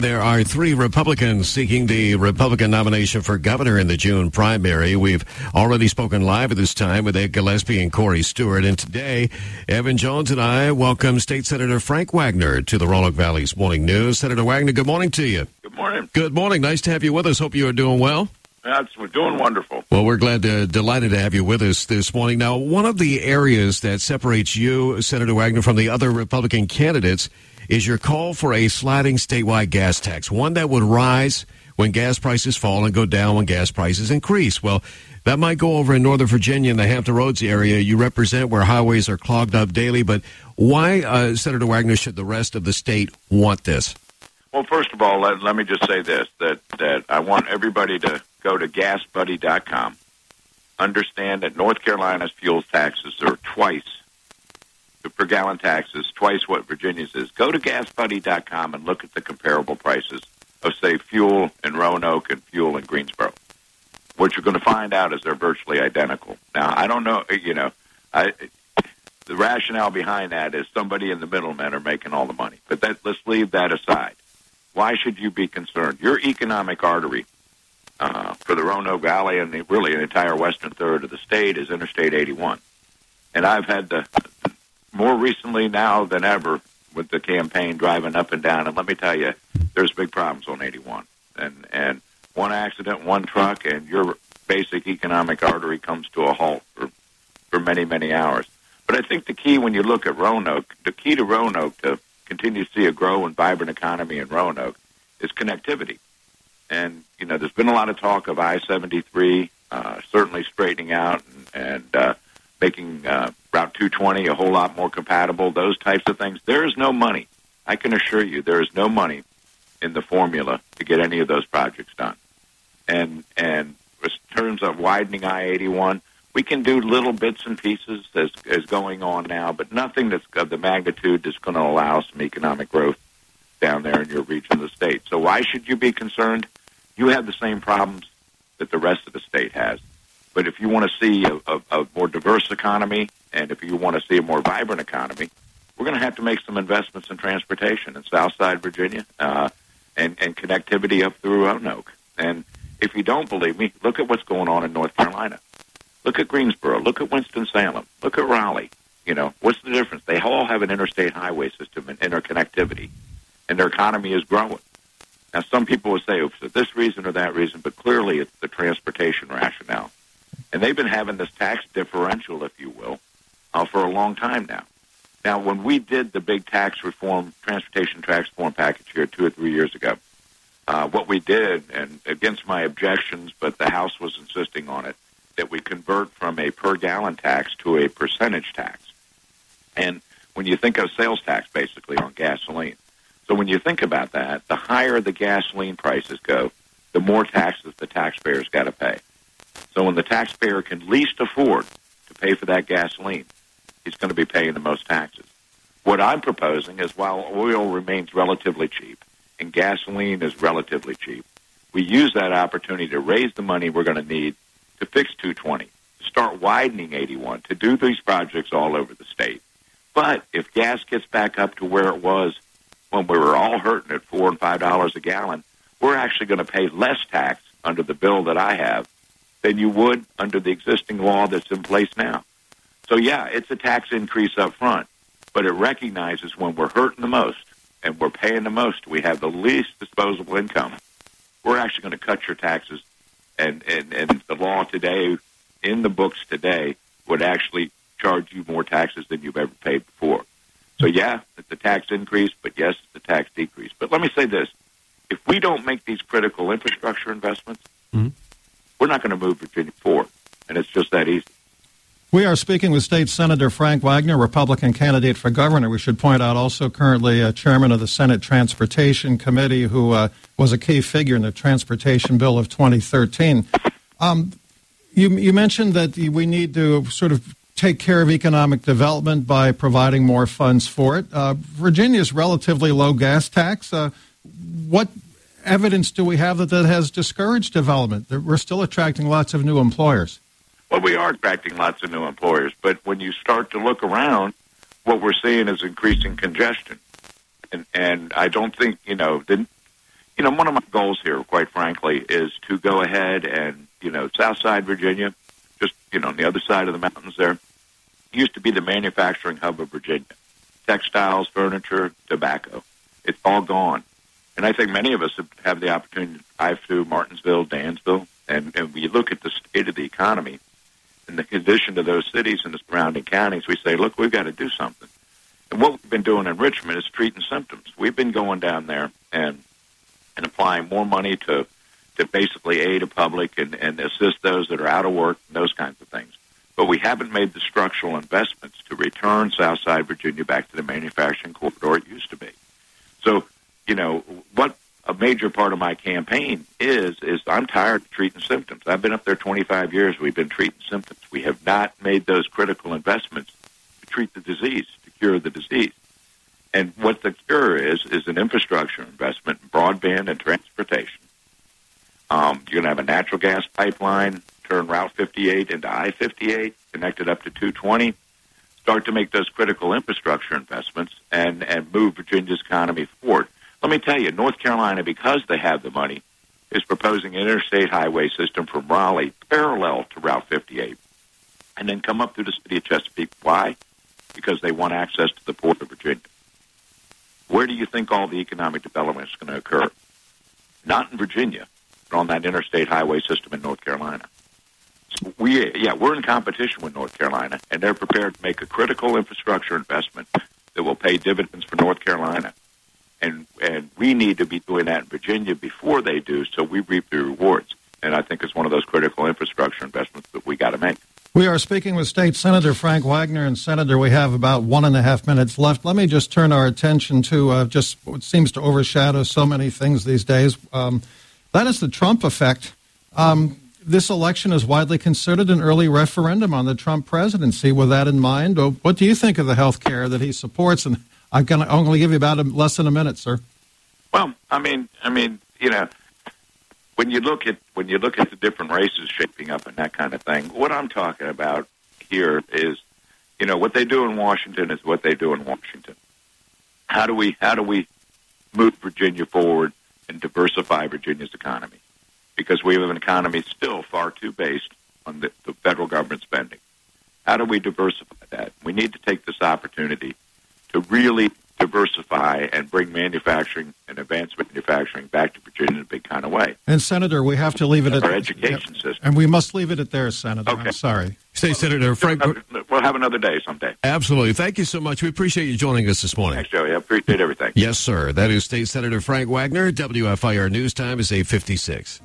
There are three Republicans seeking the Republican nomination for governor in the June primary. We've already spoken live at this time with Ed Gillespie and Corey Stewart. And today, Evan Jones and I welcome State Senator Frank Wagner to the Roanoke Valley's Morning News. Senator Wagner, good morning to you. Good morning. Good morning. Nice to have you with us. Hope you are doing well. We're doing wonderful. Well, we're delighted to have you with us this morning. Now, one of the areas that separates you, Senator Wagner, from the other Republican candidates is your call for a sliding statewide gas tax, one that would rise when gas prices fall and go down when gas prices increase. Well, that might go over in Northern Virginia in the Hampton Roads area you represent, where highways are clogged up daily. But why, Senator Wagner, should the rest of the state want this? Well, first of all, let me just say this, that I want everybody to go to GasBuddy.com. Understand that North Carolina's fuel taxes are twice, the per gallon taxes, twice what Virginia's is. Go to GasBuddy.com and look at the comparable prices of, say, fuel in Roanoke and fuel in Greensboro. What you're going to find out is they're virtually identical. Now, I don't know, the rationale behind that is somebody in the middlemen are making all the money. But let's leave that aside. Why should you be concerned? Your economic artery for the Roanoke Valley and really an entire western third of the state is Interstate 81. And I've had more recently now than ever with the campaign driving up and down. And let me tell you, there's big problems on 81. And one accident, one truck, and your basic economic artery comes to a halt for many, many hours. But I think the key when you look at Roanoke, the key to Roanoke to continue to see a grow and vibrant economy in Roanoke is connectivity. And, there's been a lot of talk of I-73 certainly straightening out and making Route 220 a whole lot more compatible, those types of things. There is no money. I can assure you there is no money in the formula to get any of those projects done. And in terms of widening I-81, we can do little bits and pieces as going on now, but nothing that's of the magnitude that's going to allow some economic growth down there in your region of the state. So why should you be concerned? You have the same problems that the rest of the state has. But if you want to see a more diverse economy and if you want to see a more vibrant economy, we're going to have to make some investments in transportation in Southside Virginia and connectivity up through Roanoke. And if you don't believe me, look at what's going on in North Carolina. Look at Greensboro. Look at Winston-Salem. Look at Raleigh. What's the difference? They all have an interstate highway system and interconnectivity, and their economy is growing. Now, some people would say, for this reason or that reason, but clearly it's the transportation rationale. And they've been having this tax differential, if you will, for a long time now. Now, when we did the big tax reform, transportation tax reform package here 2 or 3 years ago, what we did, and against my objections, but the House was insisting on it, that we convert from a per-gallon tax to a percentage tax. And when you think of sales tax, basically, on gasoline, so when you think about that, the higher the gasoline prices go, the more taxes the taxpayer's got to pay. So when the taxpayer can least afford to pay for that gasoline, he's going to be paying the most taxes. What I'm proposing is while oil remains relatively cheap and gasoline is relatively cheap, we use that opportunity to raise the money we're going to need to fix 220, to start widening 81, to do these projects all over the state. But if gas gets back up to where it was when we were all hurting at $4 and $5 a gallon, we're actually going to pay less tax under the bill that I have than you would under the existing law that's in place now. So, yeah, it's a tax increase up front, but it recognizes when we're hurting the most and we're paying the most, we have the least disposable income, we're actually going to cut your taxes. And the law today, in the books today, would actually charge you more taxes than you've ever paid before. So, yeah, it's a tax increase, but yes, it's a tax decrease. But let me say this. If we don't make these critical infrastructure investments, we're not going to move Virginia forward, and it's just that easy. We are speaking with State Senator Frank Wagner, Republican candidate for governor. We should point out also currently chairman of the Senate Transportation Committee, who was a key figure in the transportation bill of 2013. You mentioned that we need to sort of take care of economic development by providing more funds for it. Virginia's relatively low gas tax. What evidence do we have that has discouraged development? We're still attracting lots of new employers. Well, we are attracting lots of new employers, but when you start to look around, what we're seeing is increasing congestion. And I don't think, one of my goals here, quite frankly, is to go ahead and, Southside Virginia, just, on the other side of the mountains there, used to be the manufacturing hub of Virginia. Textiles, furniture, tobacco. It's all gone. And I think many of us have the opportunity to drive through Martinsville, Dansville, and we look at the state of the economy and the condition of those cities and the surrounding counties. We say, look, we've got to do something. And what we've been doing in Richmond is treating symptoms. We've been going down there and applying more money to basically aid the public and assist those that are out of work and those kinds of things. But we haven't made the structural investments to return Southside Virginia back to the manufacturing corridor it used to be. So, what a major part of my campaign is I'm tired of treating symptoms. I've been up there 25 years. We've been treating symptoms. We have not made those critical investments to treat the disease, to cure the disease. And what the cure is an infrastructure investment in broadband and transportation. You're going to have a natural gas pipeline, turn Route 58 into I-58, connect it up to 220, start to make those critical infrastructure investments and move Virginia's economy forward. Let me tell you, North Carolina, because they have the money, is proposing an interstate highway system from Raleigh parallel to Route 58 and then come up through the city of Chesapeake. Why? Because they want access to the port of Virginia. Where do you think all the economic development is going to occur? Not in Virginia, but on that interstate highway system in North Carolina. So we're in competition with North Carolina, and they're prepared to make a critical infrastructure investment that will pay dividends for North Carolina. And we need to be doing that in Virginia before they do, so we reap the rewards. And I think it's one of those critical infrastructure investments that we got to make. We are speaking with State Senator Frank Wagner. And, Senator, we have about 1.5 minutes left. Let me just turn our attention to just what seems to overshadow so many things these days. That is the Trump effect. This election is widely considered an early referendum on the Trump presidency. With that in mind, what do you think of the health care that he supports? And I'm going to only give you about less than a minute, sir. Well, I mean, when you look at the different races shaping up and that kind of thing, what I'm talking about here is, what they do in Washington is what they do in Washington. How do we move Virginia forward and diversify Virginia's economy? Because we have an economy still far too based on the federal government spending. How do we diversify that? We need to take this opportunity to really diversify and bring manufacturing and advanced manufacturing back to Virginia in a big kind of way. And, Senator, we have to leave it at our education system. And we must leave it at there, Senator. Okay. I'm sorry. Say, Senator Frank. We'll have another day someday. Absolutely. Thank you so much. We appreciate you joining us this morning. Thanks, Joey. I appreciate everything. Yes, sir. That is State Senator Frank Wagner. WFIR News Time is 8:56.